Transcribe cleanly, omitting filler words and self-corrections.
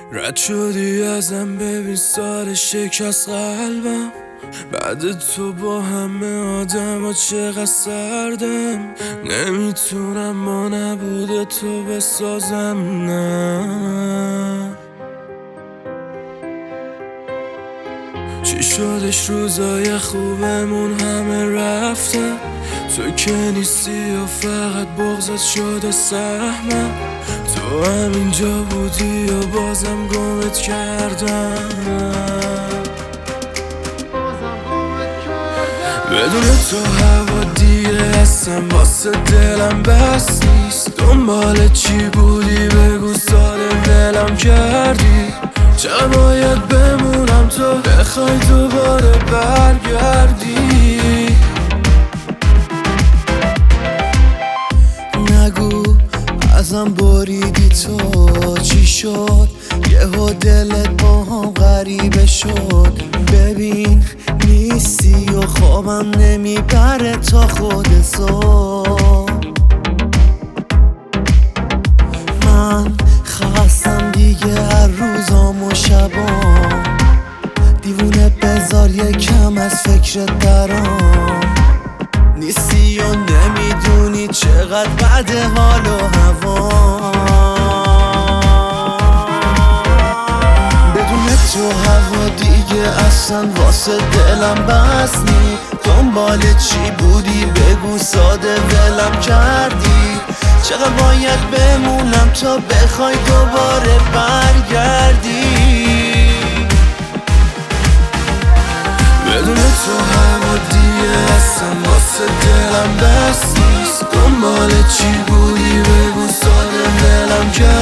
رد شدی ازم ببین سال شکست قلبم. بعد تو با همه آدم ها چقدر سردم. نمیتونم با نبوده تو بسازم، نه. چی شدش روزای خوبمون همه رفته، تو که نیستی و فقط بغضت شده سهمم. تو همینجا بودی و بازم گمت کردم. بدون تو هوا دیگه هستم، واسه دلم بس نیست. دنبال چی بودی بگو، ساده دلم کردی. چرا باید بمونم تو بخوای دوباره برگردی؟ نگو ازم بریدی تو چی شد، یهو دلت با هم غریبه شد. ببین نیستی و خوابم نمیبره تا خود صبح. من خواستم دیگه هر روزام و شبام، دیوونه بذار یکم از فکرت درام. نیستی و نمیدونی چقدر بد حال و هوا. بدون تو هوا دیگه اصلا واسه دلم بس نی. دنبال چی بودی بگو، ساده ولم کردی. چقدر باید بمونم تا بخوای دوباره برگردی؟ بدون تو هوا دیگه هستم، واسه دلم بس نیست. دنبال چی بودی بگو، ساده دلم کرد.